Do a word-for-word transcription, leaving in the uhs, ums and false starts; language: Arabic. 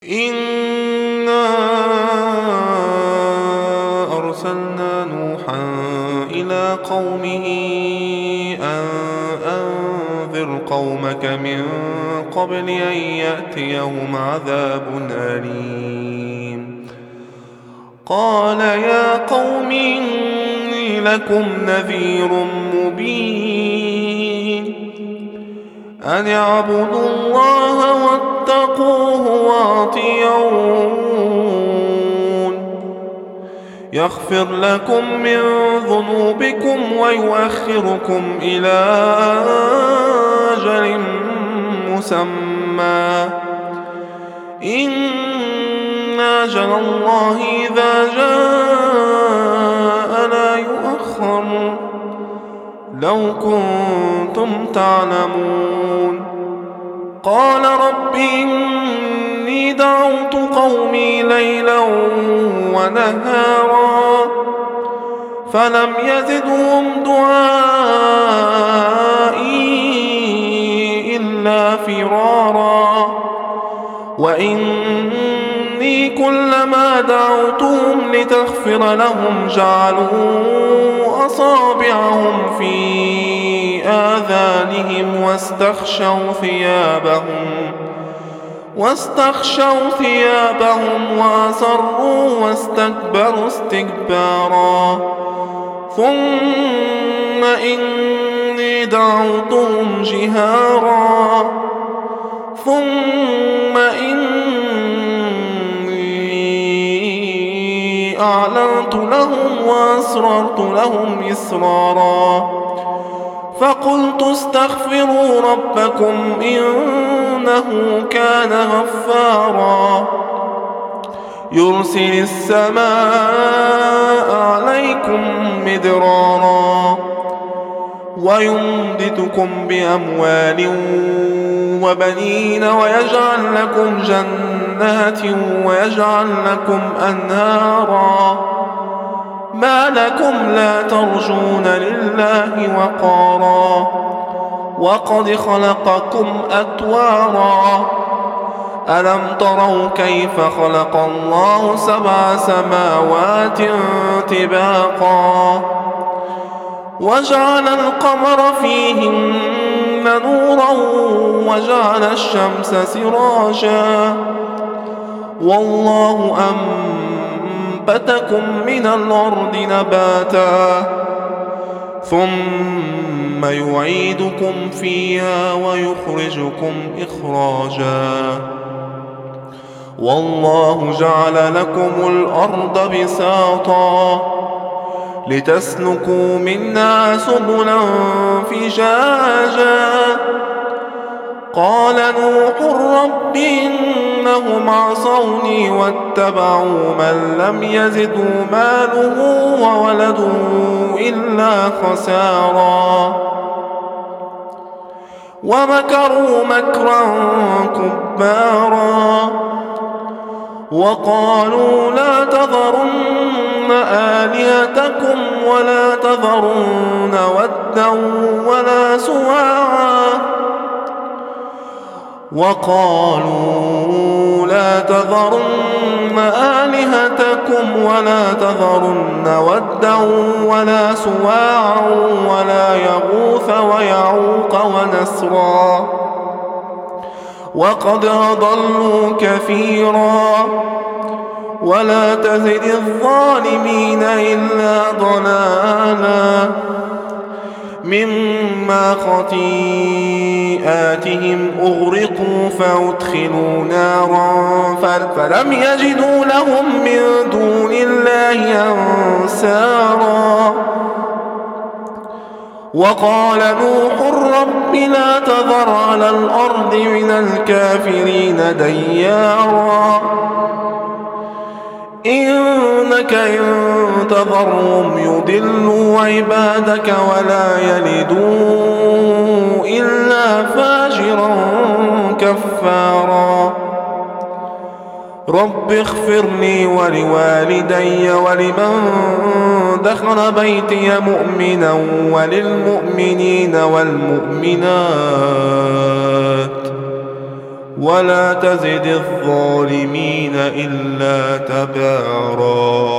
إنا أرسلنا نوحا إلى قومه أن أنذر قومك من قبل أن يأتيهم عذاب أليم. قال يا قوم إني لكم نذير مبين أن اعبدوا الله واتقوه وأطيعون يغفر لكم من ذنوبكم ويؤخركم إلى أجل مسمى إن أجل الله إذا جاء لا يؤخر لو كنتم تعلمون. قال رب إني دعوت قومي ليلا ونهارا فلم يزدهم دعائي إلا فرارا وإني كلما دعوتهم لتغفر لهم جعلوا أصابعهم في آذانهم واستغشوا ثيابهم واستغشوا ثيابهم وأصروا واستكبروا استكبارا ثم إني دعوتهم جهارا ثم إني أعلنت لهم وأسررت لهم إسرارا فقلت استغفروا ربكم إنه كان غفارا يرسل السماء عليكم مدرارا ويمددكم بأموال وبنين ويجعل لكم جنات ويجعل لكم أنهارا ما لكم لا ترجون لله وقارا وقد خلقكم أطوارا ألم تروا كيف خلق الله سبع سماوات طباقا وجعل القمر فيهن نورا وجعل الشمس سراجا والله أنبتكم من الأرض نباتا ثم يعيدكم فيها ويخرجكم إخراجا والله جعل لكم الأرض بساطا لتسلكوا منها سبلا فجاجا قال نوح رب إنهم عصوني واتبعوا من لم يزدوا ماله وولده إلا خسارا ومكروا مكرا كبارا وقالوا لا تذرن آلهتكم ولا تذرن ودا ولا سواعا وقالوا لا تذرن آلهتكم ولا تذرن ودا ولا سواعا ولا يغوث ويعوق ونسرا وقد أضلوا كثيرا ولا تزد الظالمين إلا ضلالا مما خطيئاتهم أغرقوا فأدخلوا نارا فلم يجدوا لهم من دون الله أنصارا وقال نوح رب لا تذر على الأرض من الكافرين ديارا إنك إن تذرهم يضلوا عبادك ولا يلدوا إلا فاجرا كفارا رب اغفر لي ولوالدي ولمن دخل بيتي مؤمنا وللمؤمنين والمؤمنات ولا تزد الظالمين إلا تبارا.